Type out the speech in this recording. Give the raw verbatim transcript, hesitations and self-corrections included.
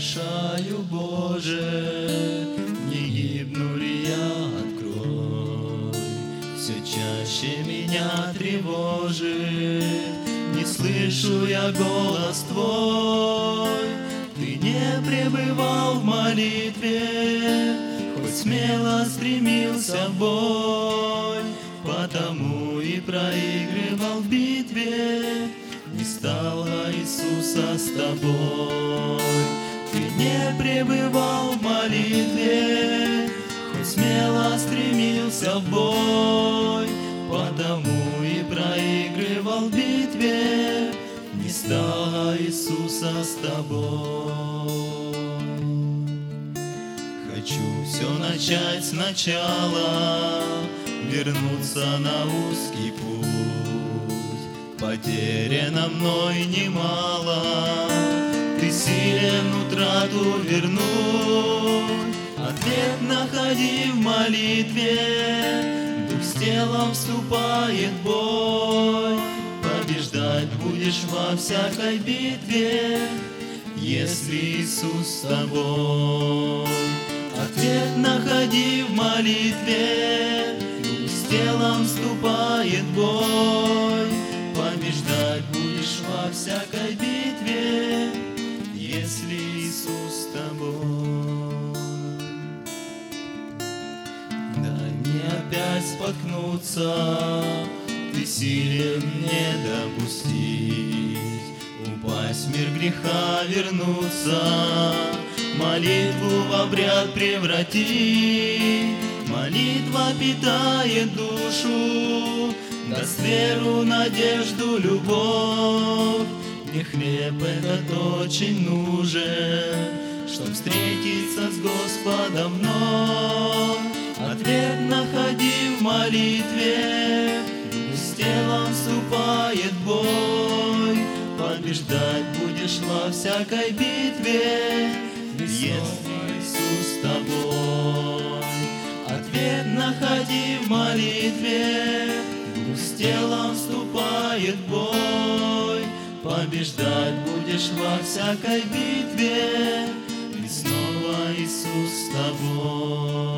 вопрошаю, Боже, не гибну ли я, открой. Все чаще меня тревожит, не слышу я голос Твой. Ты не пребывал в молитве, хоть смело стремился в бой, потому и проигрывал в битве. Не стало Иисуса с тобой. Ты не пребывал в молитве, хоть смело стремился в бой, потому и проигрывал в битве. Не стало Иисуса с тобой. Хочу все начать сначала, вернуться на узкий путь. Потеряно мной немало, Ты силен утрату вернуть. Ответ находи в молитве, дух с телом вступает в бой. Побеждать будешь во всякой битве, если Иисус с тобой. Ответ находи в молитве, дух с телом вступает в бой. Побеждать будешь во всякой битве, если Иисус с тобой. Дай мне опять споткнуться, Ты силен не допустить, упасть в мир греха, вернуться, молитву в обряд превратить. Молитва питает душу, даст веру, надежду, любовь. Мне хлеб этот очень нужен, чтоб встретиться с Господом вновь. Ответ находи в молитве, дух с телом вступает в бой. Побеждать будешь во всякой битве, если Иисус с тобой. Ответ находи в молитве, дух с телом вступает в бой. Побеждать будешь во всякой битве, и снова Иисус с тобой.